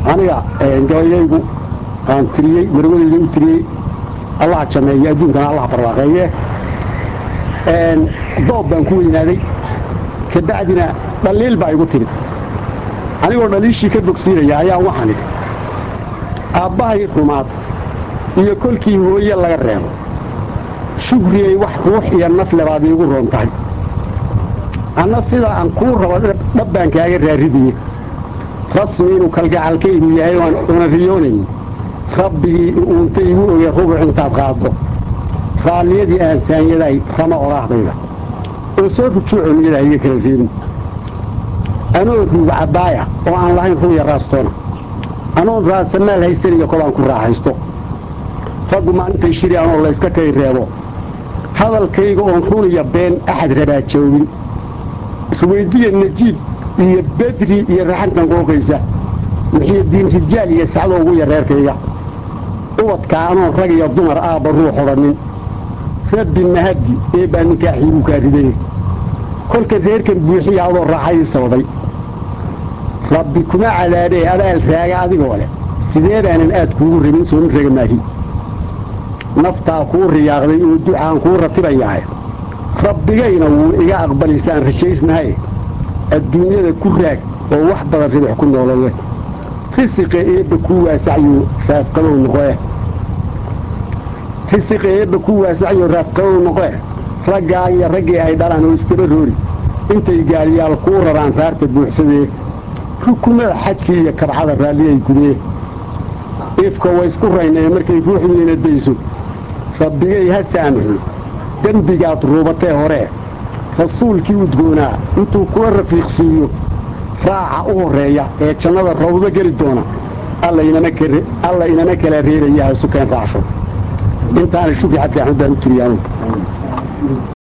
aniga gabayaygu aan tiriyey marwadayda u tiriyey allah jameeye adduunkana allah barwaaqeeye doob baan ku weynaaday kabacdina dhaliil baa igu timid anigoo dhaliishii ka bogsiinaya ayaan waxaan idhi aabbahay rumaad iyo kolkii hooye laga reebo shugriyey wax ruux iyo nafle baad iigu roon tahay anna sidaa aan kuu rabo dhab baan kaaga raaridiye rasmi inuu kalgacalkaygu yahay una riyoonayn rabbigii uunta igu oge rubuc intaad qaaddo raalliyadii aansaanyaday rama oraahdayda oo soo rujuuco niyada iga kala reebin anoo ruuga cabbaaya oo aan lahayn ruuya raastoona anoon raasamaal haysaniyo kolaan ku raaxaysto raggu maalintay shiri anoo layska kay reebo hadalkayga oon runiya been axad rabaa joogin isweyddiya najiib iyo bedri iyo raxantan qooqaysa muxiidiin rijaal iyo sacdoo ugu yareerkayga ubadkaa anoon rag iyo dumar aabba ruux odhannin rabbi mahaddi ee baa ninkaa xiibuu kaa ridaya kolka reerkan buuxiya adoo raaxadii sababay rabbi kuma cadaabee abaal raaga adigoo leh sidee baanan aad kuugu rabin soomin raga maahi naftaa kuu riyaaqday oo ducaan kuu ratibayahay rabbigayna wuu iga aqbalaysaan rajaysnahay adduunyada ku raag oo wax badan ribix ku noolowe risiqa eebba kuu waasacyo raasqabow noqoe risiqa eebba kuu waasacyo raasqabow noqoe raggaa iyo raggii ay dhalaan oo iskaba roori intay gaaliyaal kuu raraan raarta buuxsadee rukumada xajkii iyo kabcada raalliyay gudee ifka waysku raynee markay ruuxdiina dayso rabbigay ha saamaxo dembigaad ruubatee horee rasuulkii udgoonaa intuu kula rafiiqsiiyo raaca u horreeya ee jannada rawdo geli doona alla inama kala reebaya ha sukeen raacsho intaana shukri xadka axmed baan u tiriyaanu